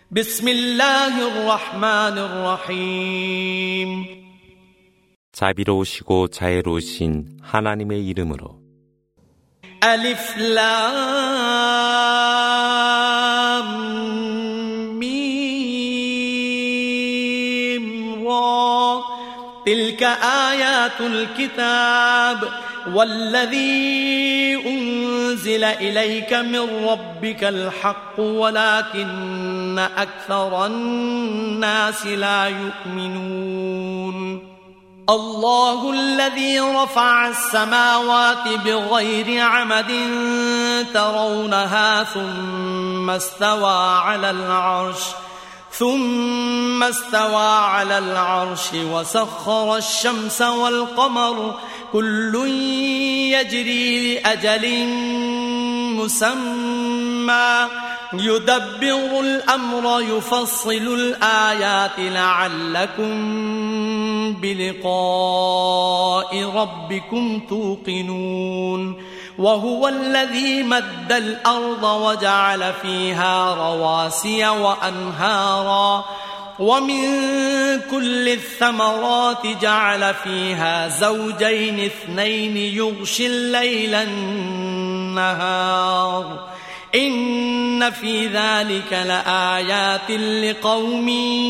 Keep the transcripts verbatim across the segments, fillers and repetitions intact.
بسم الله الرحمن الرحيم 자비로우시고 자애로우신 하나님의 이름으로 ألف لام ميم را تلك آيات الكتاب والذي أنزل إليك من ربك الحق ولكن أكثر الناس لا يؤمنون الله الذي رفع السماوات بغير عمد ترونها ثم استوى على العرش ثم استوى على العرش وسخر الشمس والقمر كل يجري لأجل مسمى يدبر الأمر يفصل الآيات لعلكم بلقاء ربكم توقنون وهو الذي مد الأرض وجعل فيها رواسي وأنهارا ومن كل الثمرات جعل فيها زوجين اثنين يغشي الليل النهار إن في ذلك لآيات لقوم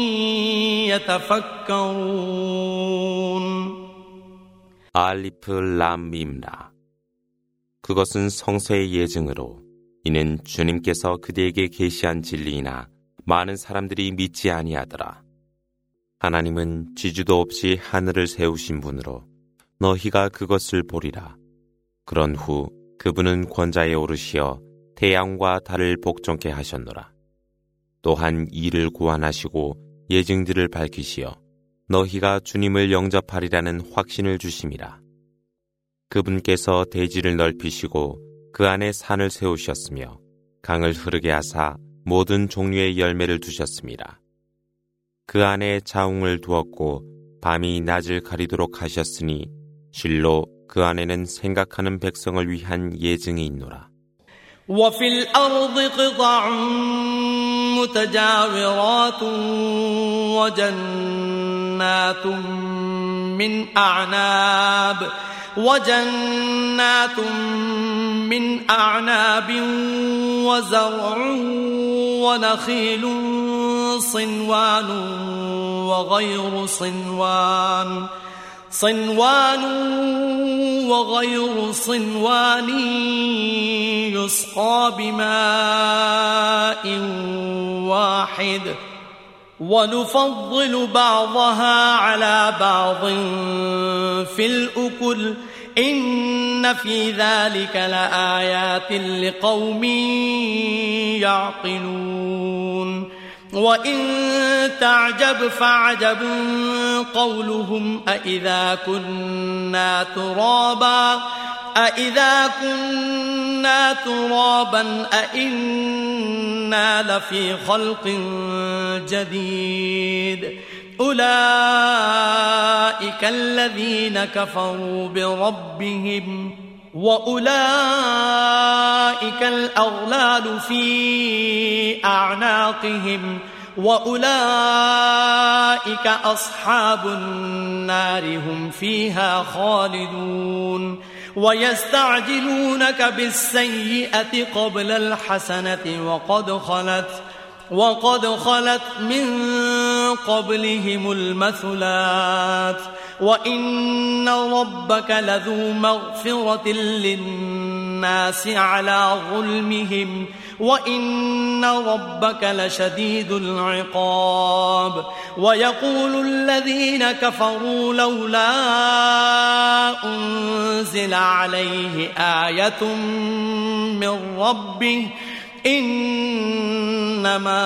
يتفكرون 알리프 람밈라 그것은 성서의 예증으로 이는 주님께서 그대에게 계시한 진리이나 많은 사람들이 믿지 아니하더라. 하나님은 지주도 없이 하늘을 세우신 분으로 너희가 그것을 보리라. 그런 후 그분은 권자에 오르시어 태양과 달을 복종케 하셨노라. 또한 이를 고안하시고 예증들을 밝히시어 너희가 주님을 영접하리라는 확신을 주심이라. 그분께서 대지를 넓히시고 그 안에 산을 세우셨으며 강을 흐르게 하사 모든 종류의 열매를 두셨습니다. 그 안에 자웅을 두었고 밤이 낮을 가리도록 하셨으니 실로 그 안에는 생각하는 백성을 위한 예증이 있노라. وفي الأرض قطع متجاورات وجنات من أعناب وجنات من أعناب وزرع ونخيل صنوان وغير صنوان صنوان وغير صنوان يسقى بماء واحد ونفضل بعضها على بعض في الأكل إن في ذلك لآيات لقوم يعقلون وإن تعجب فعجب قولهم أإذا كنا ترابا أإذا كنا ترابا أإنا لفي خلق جديد أولئك الذين كفروا بربهم وأولئك الأغلال في أعناقهم وأولئك أصحاب النار هم فيها خالدون ويستعجلونك بالسيئة قبل الحسنة وقد خلت وقد خلت من قبلهم المثلات وإن ربك لذو مغفرة للناس على ظلمهم وإن ربك لشديد العقاب ويقول الذين كفروا لولا أنزل عليه آية من ربه إنما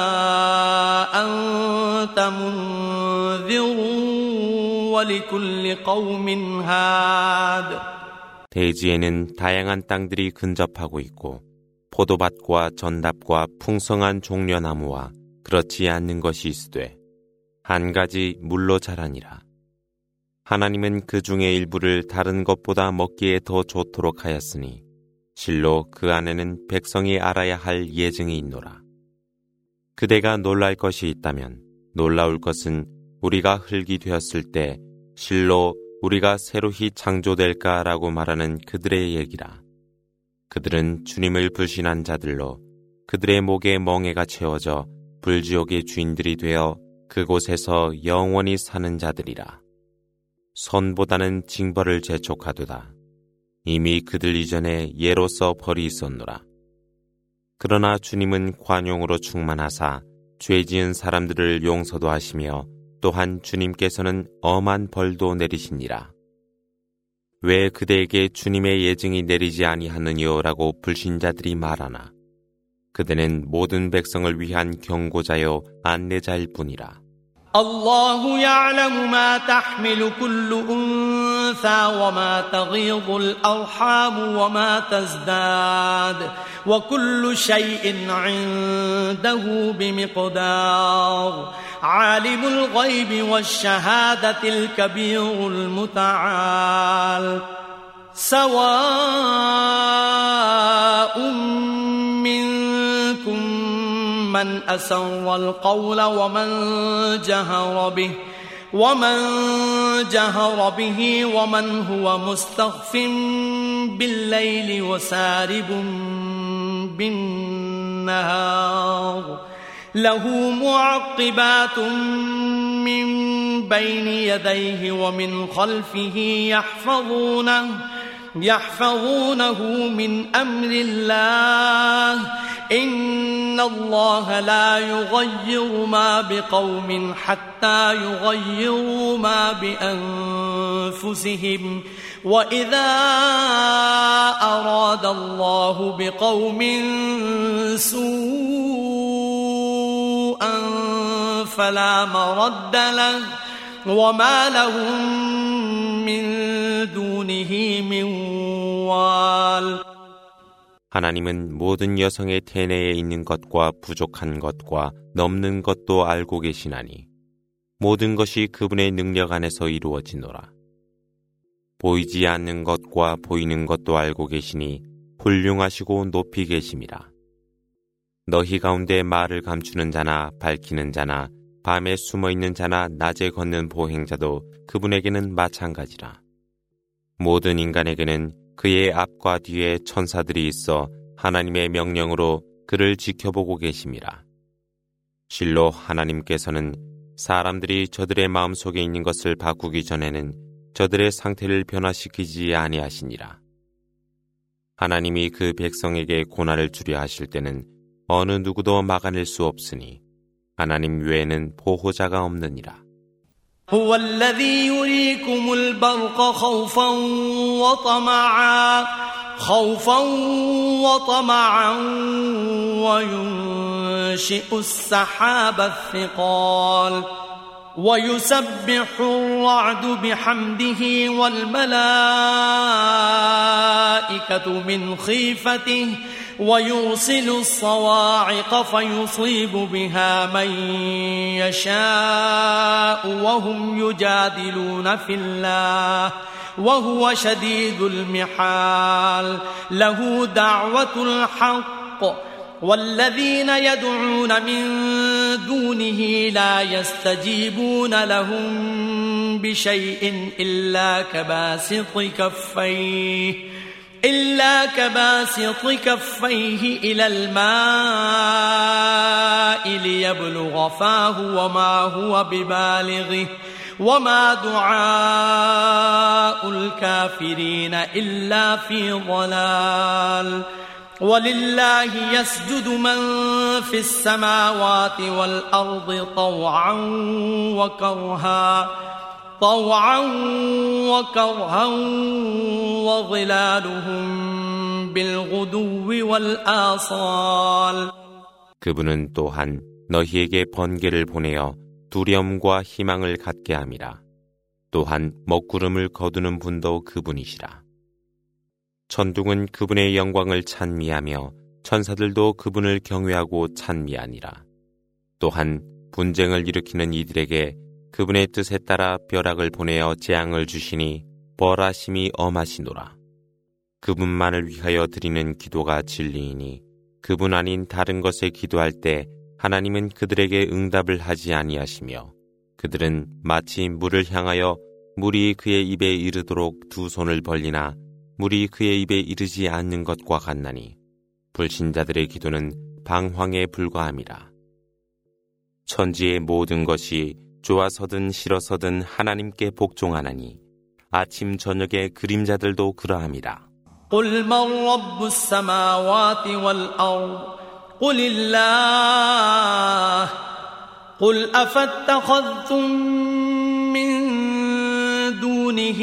أنت منذر ولكل قوم هاد 대지에는 다양한 땅들이 근접하고 있고 포도밭과 전답과 풍성한 종려나무와 그렇지 않는 것이 있으되 한 가지 물로 자라니라. 하나님은 그 중에 일부를 다른 것보다 먹기에 더 좋도록 하였으니 실로 그 안에는 백성이 알아야 할 예증이 있노라. 그대가 놀랄 것이 있다면 놀라울 것은 우리가 흙이 되었을 때 실로 우리가 새로이 창조될까라고 말하는 그들의 얘기라. 그들은 주님을 불신한 자들로 그들의 목에 멍에가 채워져 불지옥의 주인들이 되어 그곳에서 영원히 사는 자들이라. 선보다는 징벌을 재촉하도다. 이미 그들 이전에 예로서 벌이 있었노라. 그러나 주님은 관용으로 충만하사 죄 지은 사람들을 용서도 하시며 또한 주님께서는 엄한 벌도 내리시니라. 왜 그대에게 주님의 예증이 내리지 아니하느냐라고 불신자들이 말하나. 그대는 모든 백성을 위한 경고자요 안내자일 뿐이라. الله يعلم ما تحمل كل أنثى وما تغيض الأرحام وما تزداد وكل شيء عنده بمقدار عالم الغيب والشهادة الكبير المتعال سواء منكم من أسر القول ومن جهر به ومن جهر به ومن هو مستخف بالليل وسارب بالنهار له معقبات من بين يديه ومن خلفه يحفظونه يحفظونه من أمر الله إن الله لا يغير ما بقوم حتى يغيروا ما بأنفسهم وإذا أراد الله بقوم سوءا فلا مرد له وما لهم من دونه من وال 하나님은 모든 여성의 태내에 있는 것과 부족한 것과 넘는 것도 알고 계시나니 모든 것이 그분의 능력 안에서 이루어지노라. 보이지 않는 것과 보이는 것도 알고 계시니 훌륭하시고 높이 계심이라. 너희 가운데 말을 감추는 자나 밝히는 자나 밤에 숨어있는 자나 낮에 걷는 보행자도 그분에게는 마찬가지라. 모든 인간에게는 그의 앞과 뒤에 천사들이 있어 하나님의 명령으로 그를 지켜보고 계심이라. 실로 하나님께서는 사람들이 저들의 마음속에 있는 것을 바꾸기 전에는 저들의 상태를 변화시키지 아니하시니라. 하나님이 그 백성에게 고난을 주려 하실 때는 어느 누구도 막아낼 수 없으니 하나님 외에는 보호자가 없느니라. هو الذي يريكم البرق خوفا وطمعا خوفا وطمعا وينشئ السحاب الثقال ويسبح الرعد بحمده والملائكة من خيفته ويرسل الصواعق فيصيب بها من يشاء وهم يجادلون في الله وهو شديد المحال له دعوة الحق والذين يدعون من دونه لا يستجيبون لهم بشيء إلا كباسط كفيه إلا كباسط كفيه إلى الماء ليبلغ فاه وما هو ببالغه وما دعاء الكافرين إلا في ضلال ولله يسجد من في السماوات والأرض طوعا وكرها طوعا وكرها وظلالهم بالغدو والآصال 그분은 또한 너희에게 번개를 보내어 두려움과 희망을 갖게 함이라. 또한 먹구름을 거두는 분도 그분이시라. 천둥은 그분의 영광을 찬미하며 천사들도 그분을 경외하고 찬미하니라. 또한 분쟁을 일으키는 이들에게 그분의 뜻에 따라 벼락을 보내어 재앙을 주시니 벌하심이 엄하시노라. 그분만을 위하여 드리는 기도가 진리이니 그분 아닌 다른 것에 기도할 때 하나님은 그들에게 응답을 하지 아니하시며 그들은 마치 물을 향하여 물이 그의 입에 이르도록 두 손을 벌리나 물이 그의 입에 이르지 않는 것과 같나니 불신자들의 기도는 방황에 불과함이라. 천지의 모든 것이 좋아서든 싫어서든 하나님께 복종하나니 아침 저녁의 그림자들도 그러함이라. قل من رب السماوات والأرض قل الله قل أفاتخذتم من دونه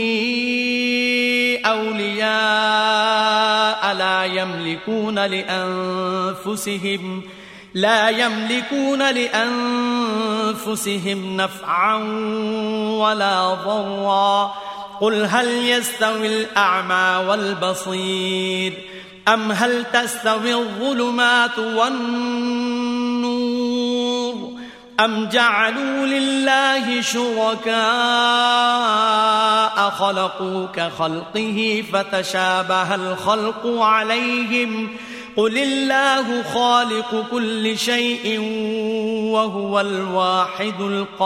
أولياء لا يملكون لأنفسهم لا يملكون لأنفسهم نفعا ولا ضرا قل هل يستوي الأعمى والبصير أم هل تستوي الظلمات والنور أم جعلوا لله شركاء خلقوا كخلقه فتشابه الخلق عليهم قل الله خالق كل شيء وهو الواحد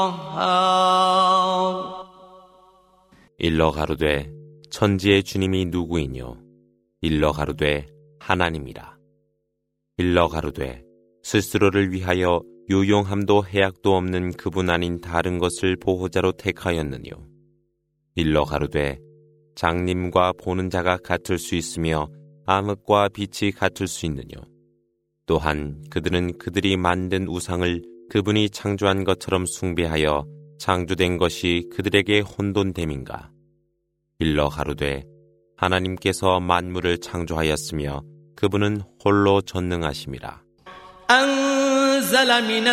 القهار. 일러 가로되 천지의 주님이 누구이뇨? 일러 가로되 하나님이라. 일러 가로되 스스로를 위하여 유용함도 해악도 없는 그분 아닌 다른 것을 보호자로 택하였느뇨? 일러 가로되 장님과 보는 자가 같을 수 있으며 암흑과 빛이 같을 수 있느뇨? 또한 그들은 그들이 만든 우상을 그분이 창조한 것처럼 숭배하여 창조된 것이 그들에게 혼돈됨인가? 일러 가로되 하나님께서 만물을 창조하였으며 그분은 홀로 전능하심이라. أنزل من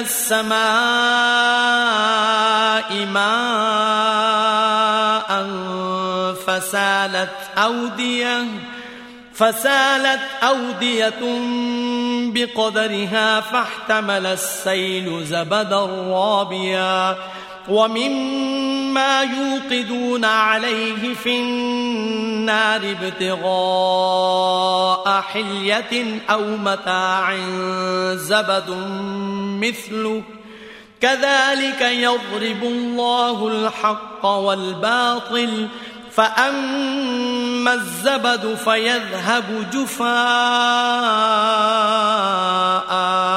السماء ماء فسالت أودية فسالت أودية بقدرها فاحتمل السيل زبدا رابيا ومما يوقدون عليه في النار ابتغاء حلية أو متاع زبد مثله كذلك يضرب الله الحق والباطل فأما الزبد فيذهب جفاء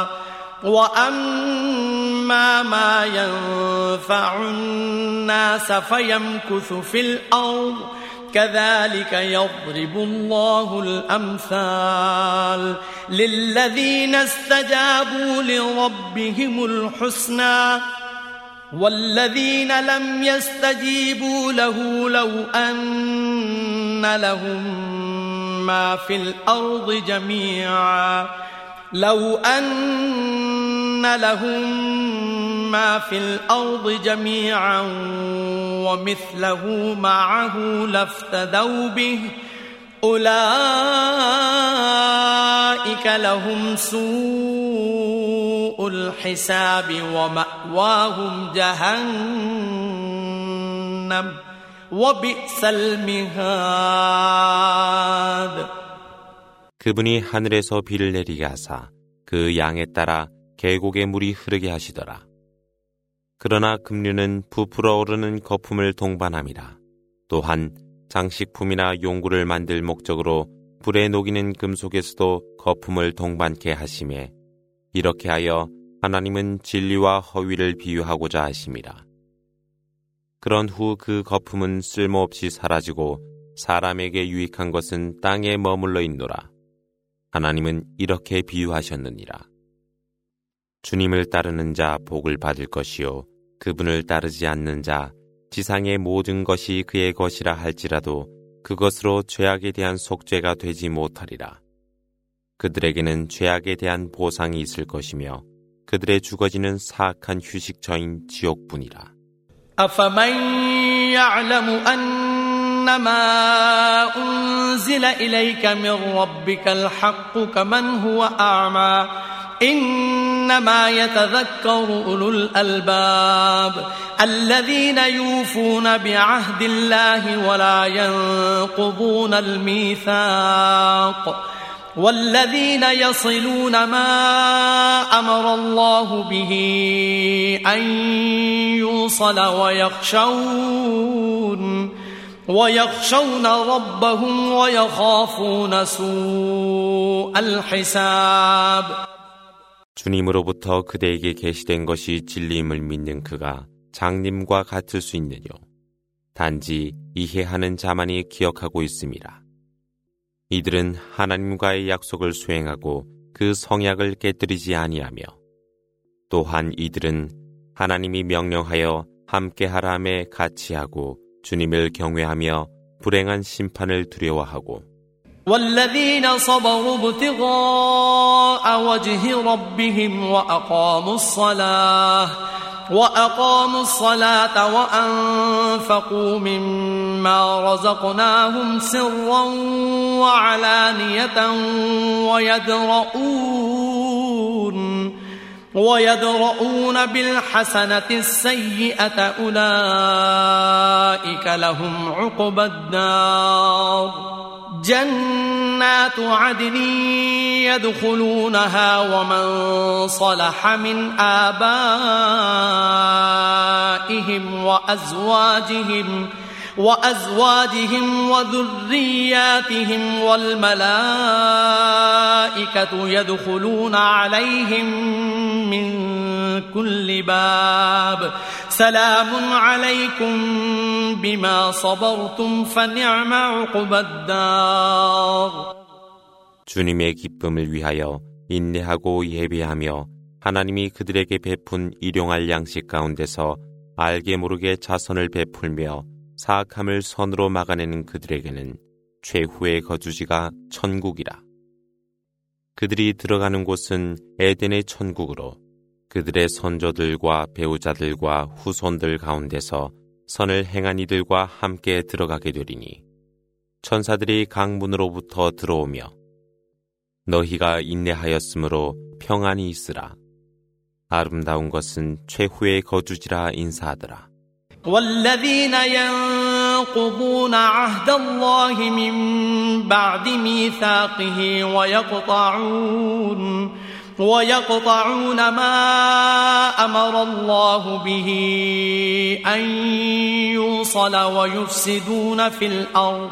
وأما ما ينفع الناس فيمكث في الأرض كذلك يضرب الله الأمثال للذين استجابوا لربهم الحسنى والذين لم يستجيبوا له لو أن لهم ما في الأرض جميعا لو أن لهم ما في الأرض جميعا ومثله معه لافتدوا به أولئك لهم سوء الحساب ومأواهم جهنم وبئس المهاد. 그분이 하늘에서 비를 내리게 하사 그 양에 따라 계곡의 물이 흐르게 하시더라. 그러나 급류는 부풀어 오르는 거품을 동반함이라. 또한 장식품이나 용구를 만들 목적으로 불에 녹이는 금속에서도 거품을 동반케 하심에 이렇게 하여 하나님은 진리와 허위를 비유하고자 하심이라. 그런 후 그 거품은 쓸모없이 사라지고 사람에게 유익한 것은 땅에 머물러 있노라. 하나님은 이렇게 비유하셨느니라. 주님을 따르는 자 복을 받을 것이요 그분을 따르지 않는 자 지상의 모든 것이 그의 것이라 할지라도 그것으로 죄악에 대한 속죄가 되지 못하리라. 그들에게는 죄악에 대한 보상이 있을 것이며 그들의 주거지는 사악한 휴식처인 지옥뿐이라. أفمن يعلم أنما أنزل إليك من ربك الحق كمن هو أعمى إنما يتذكر أولو الألباب الذين يوفون بعهد الله ولا ينقضون الميثاق والذين يصلون ما أمر الله به أن يوصل ويخشون ويخشون ربهم ويخافون سوء الحساب. 주님으로부터 그대에게 계시된 것이 진리임을 믿는 그가 장님과 같을 수 있느뇨. 단지 이해하는 자만이 기억하고 있음이라. 이들은 하나님과의 약속을 수행하고 그 성약을 깨뜨리지 아니하며 또한 이들은 하나님이 명령하여 함께하라 함에 같이하고 주님을 경외하며 불행한 심판을 두려워하고 والذين صبروا ابتغاء وجه ربهم وأقاموا الصلاة وأقاموا الصلاة وأنفقوا مما رزقناهم سرا وعلانية ويدرؤون ويدرؤون بالحسنة السيئة أولئك لهم عقبى الدار جنات عدن يدخلونها ومن صلح من آبائهم وأزواجهم وأزواجهم وذرياتهم والملائكة يدخلون عليهم من كل باب سلام عليكم بما صبرتم فنعم عقبى الدار. 주님의 기쁨을 위하여 인내하고 예배하며 하나님이 그들에게 베푼 일용할 양식 가운데서 알게 모르게 자선을 베풀며 사악함을 선으로 막아내는 그들에게는 최후의 거주지가 천국이라. 그들이 들어가는 곳은 에덴의 천국으로 그들의 선조들과 배우자들과 후손들 가운데서 선을 행한 이들과 함께 들어가게 되리니 천사들이 강문으로부터 들어오며 너희가 인내하였으므로 평안히 있으라. 아름다운 것은 최후의 거주지라 인사하더라. والذين ينقضون عهد الله من بعد ميثاقه ويقطعون ويقطعون ما أمر الله به أن يوصل ويفسدون في الأرض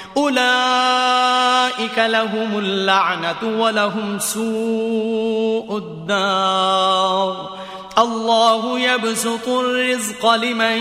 أولئك لهم اللعنة ولهم سوء الدار الله يبسط الرزق لمن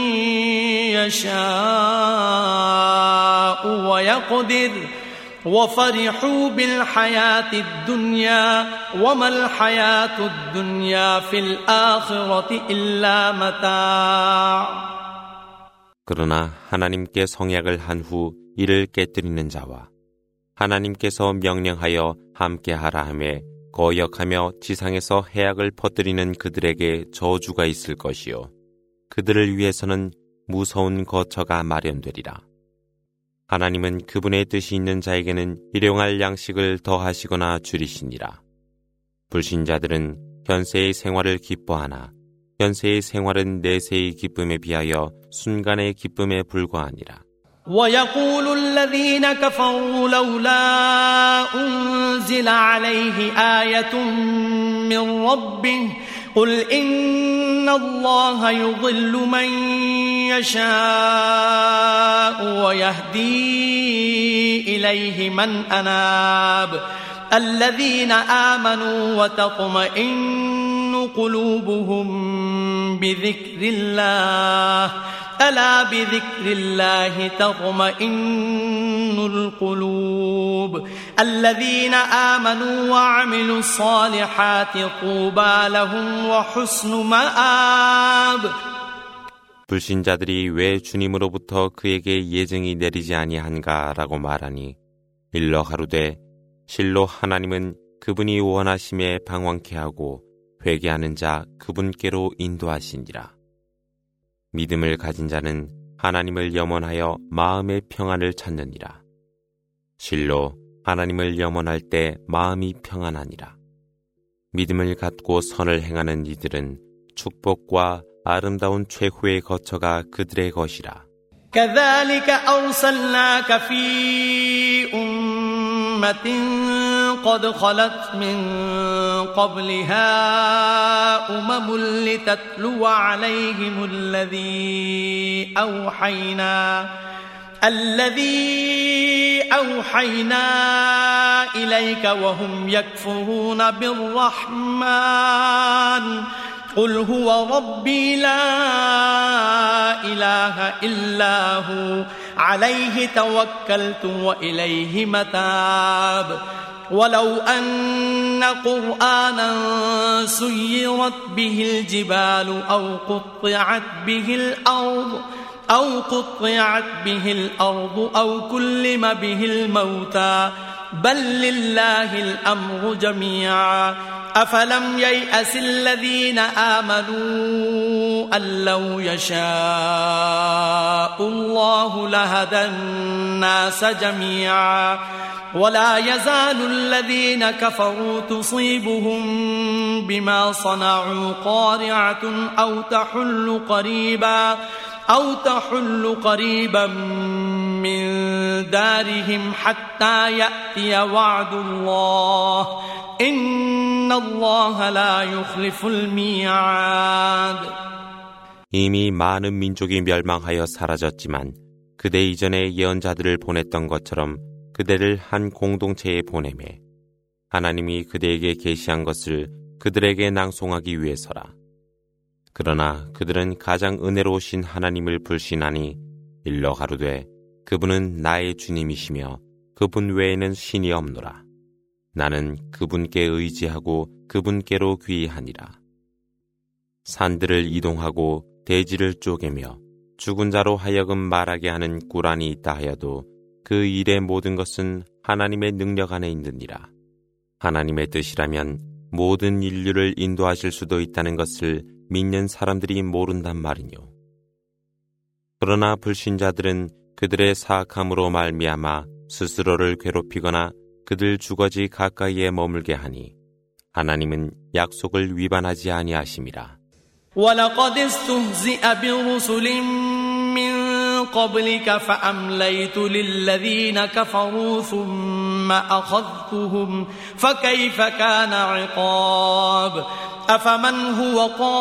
يشاء ويقدر وفرحوا بالحياة الدنيا وما الحياة الدنيا في الآخرة إلا متاع. 그러나 하나님께 성약을 한 후 이를 깨뜨리는 자와 하나님께서 명령하여 함께하라 하매 거역하며 지상에서 해악을 퍼뜨리는 그들에게 저주가 있을 것이요 그들을 위해서는 무서운 거처가 마련되리라. 하나님은 그분의 뜻이 있는 자에게는 일용할 양식을 더하시거나 줄이시니라. 불신자들은 현세의 생활을 기뻐하나 현세의 생활은 내세의 기쁨에 비하여 순간의 기쁨에 불과하니라. ويقول الذين كفروا لولا أنزل عليه آية من ربه قل إن الله يضل من يشاء ويهدي إليه من أناب الذين آمنوا وتطمئن قلوبهم بذكر الله ألا بذكر الله تطمئن القلوب الذين آمنوا وعملوا الصالحات طوبى لهم وحسن مآب. 불신자들이 왜 주님으로부터 그에게 예증이 내리지 아니한가라고 말하니 일러 가로되 실로 하나님은 그분이 원하심에 방황케 하고 회개하는 자 그분께로 인도하시니라. 믿음을 가진 자는 하나님을 염원하여 마음의 평안을 찾느니라. 실로 하나님을 염원할 때 마음이 평안하니라. 믿음을 갖고 선을 행하는 이들은 축복과 아름다운 최후의 거처가 그들의 것이라. كذلك أرسلناك في أمة قد خلت من قبلها أمم لتتلو عليهم الذي أوحينا الذي أوحينا إليك وهم يكفرون بالرحمن قل هو ربي لا إله إلا هو عليه توكلت وإليه متاب ولو أن قرآنا سيرت به الجبال أو قطعت به الأرض أو قطعت به الأرض أو كلم به الموتى بل لله الأمر جميعا أفلم ييأس الذين آمنوا أن لو يشاء الله لهدى الناس جميعا ولا يزال الذين كفروا تصيبهم بما صنعوا قارعة أو تحل قريبا أو تحل قريبا من دارهم حتى يأتي وعد الله إن الله لا يخلف الميعاد. 이미 많은 민족이 멸망하여 사라졌지만 그대 이전에 예언자들을 보냈던 것처럼 그대를 한 공동체에 보내매 하나님이 그대에게 계시한 것을 그들에게 낭송하기 위해서라. 그러나 그들은 가장 은혜로우신 하나님을 불신하니 일러 가로되 그분은 나의 주님이시며 그분 외에는 신이 없노라. 나는 그분께 의지하고 그분께로 귀의하니라. 산들을 이동하고 대지를 쪼개며 죽은 자로 하여금 말하게 하는 꾸란이 있다 하여도 그 일의 모든 것은 하나님의 능력 안에 있느니라. 하나님의 뜻이라면 모든 인류를 인도하실 수도 있다는 것을 믿는 사람들이 모른단 말이뇨. 그러나 불신자들은 그들의 사악함으로 말미암아 스스로를 괴롭히거나 그들 주거지 가까이에 머물게 하니 하나님은 약속을 위반하지 아니하심이라. وَلَقَدِ اسْتُهْزِئَ بِرُسُلٍ مِّن قَبْلِكَ فَأَمْلَيْتُ لِلَّذِينَ كَفَرُوا ثُمَّ أَخَذْتُهُمْ فَكَيْفَ كَانَ عِقَابِ أَفَمَنْ هُوَ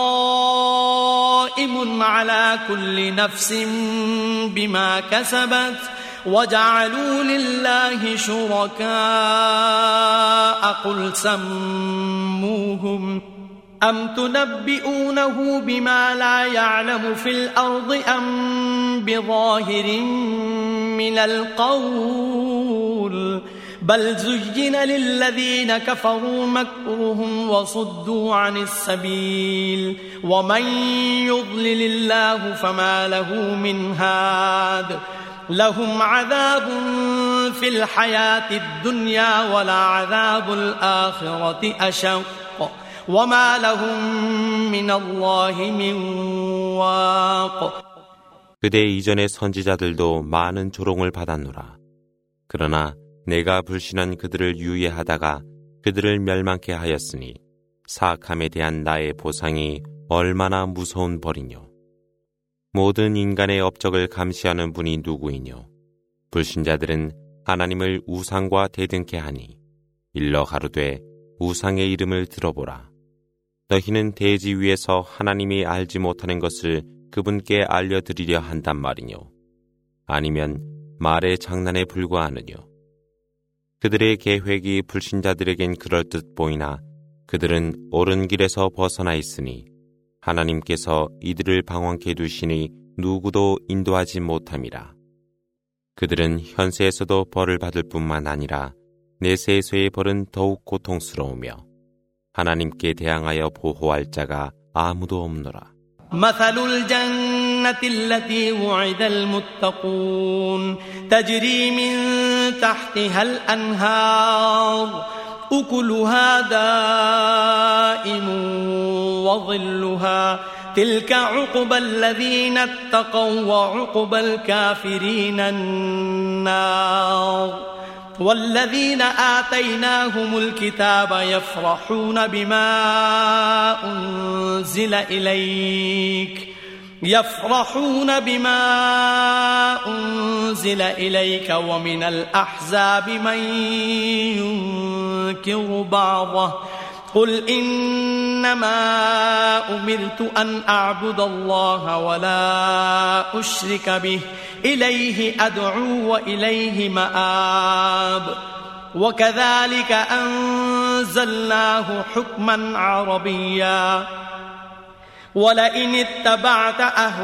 قَائِمٌ عَلَى كُلِّ نَفْسٍ بِمَا كَسَبَتْ وَجَعَلُوا لِلَّهِ شُرَكَاءَ قُلْ سَمُّوهُمْ أَمْ تُنَبِّئُونَهُ بِمَا لَا يَعْلَمُ فِي الْأَرْضِ أَمْ بِظَاهِرٍ مِّنَ الْقَوْلِ بَلْ زُيِّنَ لِلَّذِينَ كَفَرُوا مَكْرُهُمْ وَصُدُّوا عَنِ السَّبِيلِ وَمَنْ يُضْلِلِ اللَّهُ فَمَا لَهُ مِنْ هَادٍ لهم عذاب في الحياة الدنيا ولعذاب الآخرة أشق وما لهم من الله من واق. 그대 이전의 선지자들도 많은 조롱을 받았노라. 그러나 내가 불신한 그들을 유예하다가 그들을 멸망케 하였으니 사악함에 대한 나의 보상이 얼마나 무서운 벌이뇨. 모든 인간의 업적을 감시하는 분이 누구이뇨. 불신자들은 하나님을 우상과 대등케 하니 일러 가로되 우상의 이름을 들어보라. 너희는 대지 위에서 하나님이 알지 못하는 것을 그분께 알려드리려 한단 말이뇨. 아니면 말의 장난에 불과하느뇨. 그들의 계획이 불신자들에겐 그럴듯 보이나 그들은 옳은 길에서 벗어나 있으니 하나님께서 이들을 방황케 두시니 누구도 인도하지 못함이라. 그들은 현세에서도 벌을 받을 뿐만 아니라 내세에서의 벌은 더욱 고통스러우며 하나님께 대항하여 보호할 자가 아무도 없노라. مثل الجنة التي وعد المتقون تجري من تحتها الأنهار أكلها دائم وظلها تلك عقبى الذين اتقوا وعقبى الكافرين النار والذين آتيناهم الكتاب يفرحون بما أنزل إليك يفرحون بما أنزل إليك ومن الأحزاب من ننكر بعضه قل إنما أمرت أن أعبد الله ولا أشرك به إليه أدعو وإليه مآب وكذلك أنزلناه حكما عربيا ولئن اتبعت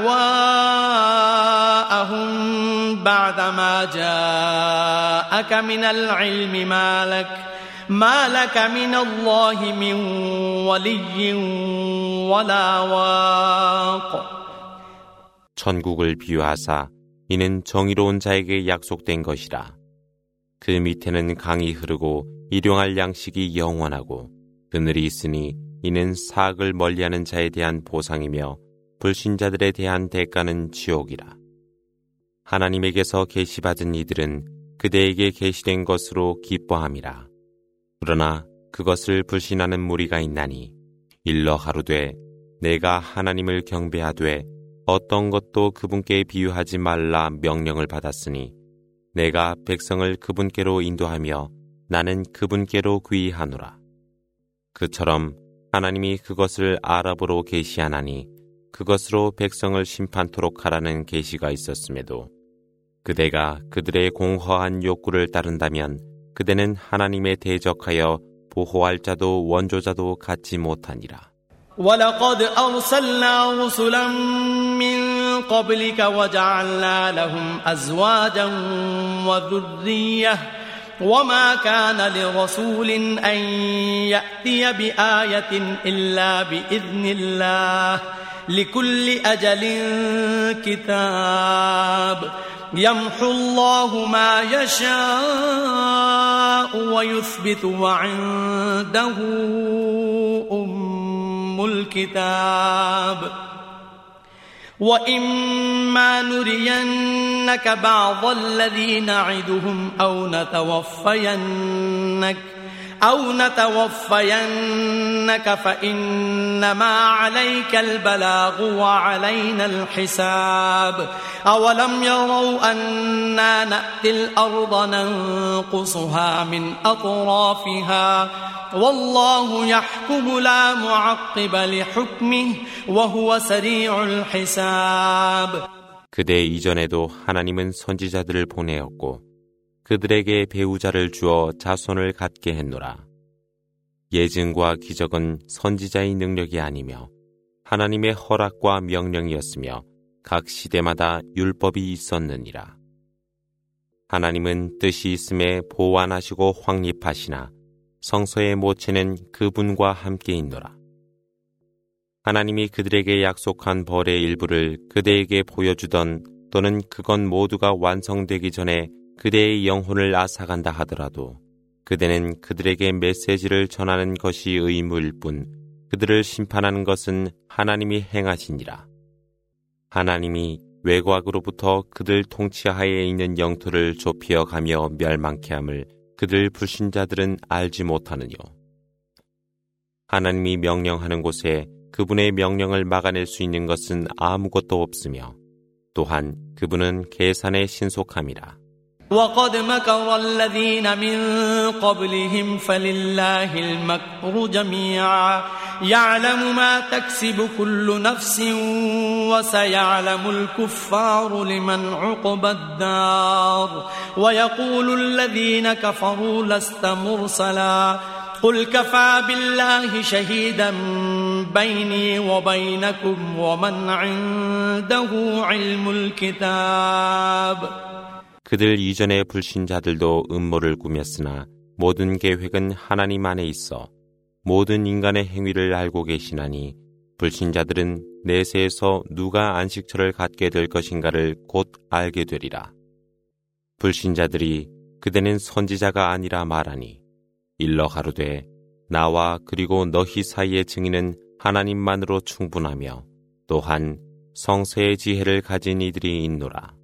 أهواءهم بعدما جاءك من العلم ما لك ما لك من الله من ولي ولا واق. 천국을 비유하사 이는 정의로운 자에게 약속된 것이라. 그 밑에는 강이 흐르고 일용할 양식이 영원하고 그늘이 있으니 이는 사악을 멀리하는 자에 대한 보상이며 불신자들에 대한 대가는 지옥이라. 하나님에게서 계시받은 이들은 그대에게 계시된 것으로 기뻐함이라. 그러나 그것을 불신하는 무리가 있나니 일러 가로되 내가 하나님을 경배하되 어떤 것도 그분께 비유하지 말라 명령을 받았으니 내가 백성을 그분께로 인도하며 나는 그분께로 귀의하노라. 그처럼 하나님이 그것을 아랍어로 계시하나니 그것으로 백성을 심판토록 하라는 계시가 있었음에도 그대가 그들의 공허한 욕구를 따른다면 그대는 하나님에 대적하여 보호할 자도 원조자도 갖지 못하니라. ولقد أرسلنا رسلا من قبلك وجعلنا لهم أزواجا وذرية وما كان لرسول أن يأتي بآية إلا بإذن الله لكل أجل كتاب يمحو الله ما يشاء ويثبت وعنده أم الكتاب وإما نرينك بعض الذي نعدهم أو نتوفينك أو نتوفينك فإنما عليك البلاغ وعلينا الحساب أولم يروا أنا نأتي الأرض ننقصها من أطرافها والله يحكم لا معقب لحكمه وهو سريع الحساب. 그대 이전에도 하나님은 선지자들을 보내었고 그들에게 배우자를 주어 자손을 갖게 했노라. 예증과 기적은 선지자의 능력이 아니며 하나님의 허락과 명령이었으며 각 시대마다 율법이 있었느니라. 하나님은 뜻이 있음에 보완하시고 확립하시나 성서의 모체는 그분과 함께 있노라. 하나님이 그들에게 약속한 벌의 일부를 그대에게 보여주던 또는 그건 모두가 완성되기 전에 그대의 영혼을 앗아간다 하더라도 그대는 그들에게 메시지를 전하는 것이 의무일 뿐 그들을 심판하는 것은 하나님이 행하시니라. 하나님이 외곽으로부터 그들 통치하에 있는 영토를 좁히어가며 멸망케 함을 그들 불신자들은 알지 못하느뇨. 하나님이 명령하는 곳에 그분의 명령을 막아낼 수 있는 것은 아무것도 없으며 또한 그분은 계산에 신속함이라. وقد مكر الذين من قبلهم فلله المكر جميعا يعلم ما تكسب كل نفس وسيعلم الكفار لمن عقبى الدار ويقول الذين كفروا لست مرسلا قل كفى بالله شهيدا بيني وبينكم ومن عنده علم الكتاب. 그들 이전의 불신자들도 음모를 꾸몄으나 모든 계획은 하나님 안에 있어 모든 인간의 행위를 알고 계시나니 불신자들은 내세에서 누가 안식처를 갖게 될 것인가를 곧 알게 되리라. 불신자들이 그대는 선지자가 아니라 말하니 일러 가로되 나와 그리고 너희 사이의 증인은 하나님만으로 충분하며 또한 성서의 지혜를 가진 이들이 있노라.